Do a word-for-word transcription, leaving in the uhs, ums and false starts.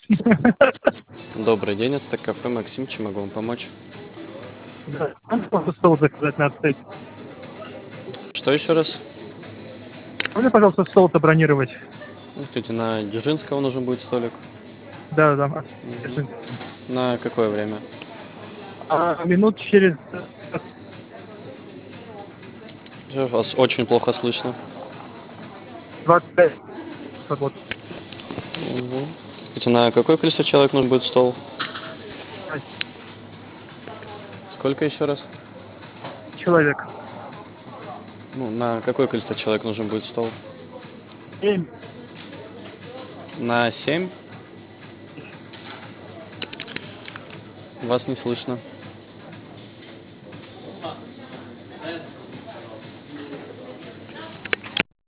Добрый день, это кафе Максим, чем могу вам помочь? Да, можно стол заказать на отель. Что еще раз? Можно, пожалуйста, стол забронировать? Скажите, на Дзержинского нужен будет столик? Да, да. Мгм. На какое время? А минут через Всё, вас очень плохо слышно. двадцать пять свобод. Мгм. Скажите, на какое количество человек нужен будет стол? Сколько еще раз? Человек. Ну, на какое количество человек нужен будет стол? Семь. На семь? Вас не слышно.